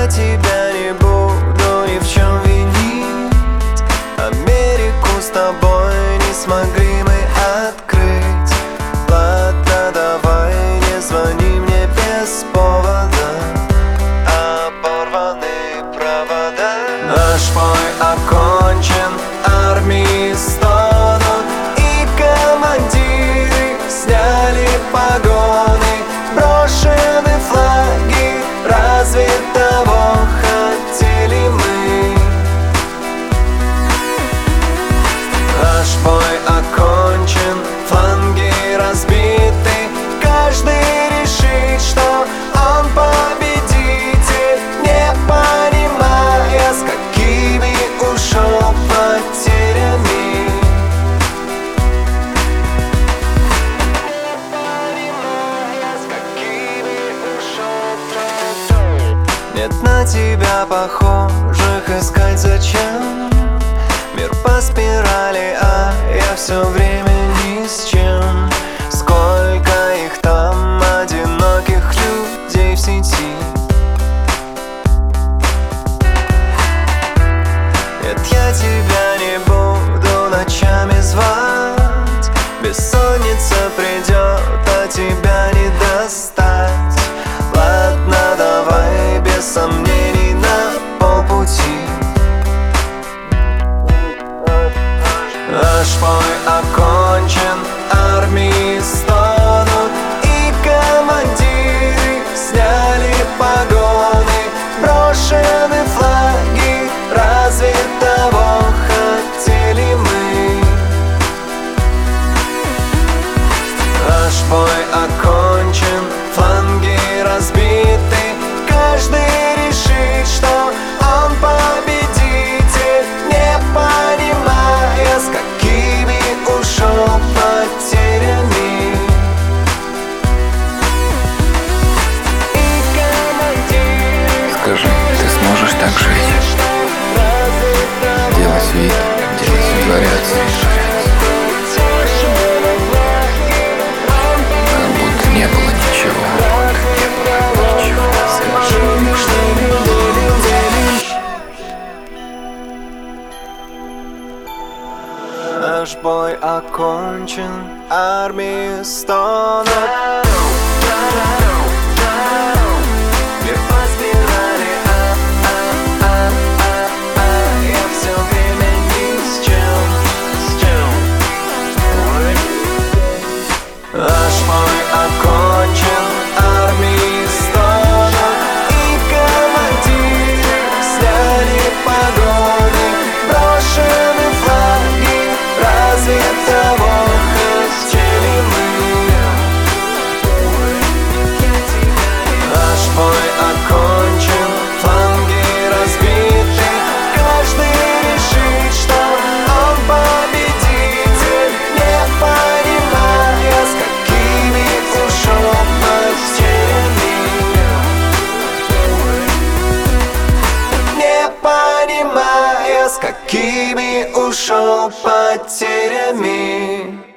тебя не буду ни в чем винить. Америку с тобой не смогли мы открыть. Ладно, давай, не звони мне без повода. Оборваны провода. Наш бой окончен, армии стонут, и командиры сняли погоны. Брошены флаги, разве того хотели мы? Наш бой окончен, фланги разбиты. Каждый решит, что он победитель, не понимая, с какими ушел потерями. Нет на тебя похожих, искать зачем? Мир по спирали, а я все время ни с чем. Сколько их там, одиноких людей в сети. Нет, я тебя не буду ночами звать. Бессонница придет, а тебя не достать. Ладно, давай, без сомнений, на полпути. Наш бой окончен, армии стонут, и командиры сняли погоны. Брошены флаги, разве того хотели мы? Наш бой окончен, фланги разбиты. Каждый решит, что он победитель, не понимая, с какими ушел потерями. И командир, скажи, ты сможешь так жить? Делать вид, притворяться, как будто не было ничего. Наш бой окончен, армии стонут. Мир по спирали, я все время ни с чем. Наш бой окончен, армии стонут, и командиры сняли погоны. Брошены флаги, разве того хотели мы? Наш бой окончен, фланги разбиты. Каждый решит, что он победитель, не понимая, с какими ушел потерями. Не понимая, с какими ушел потерями.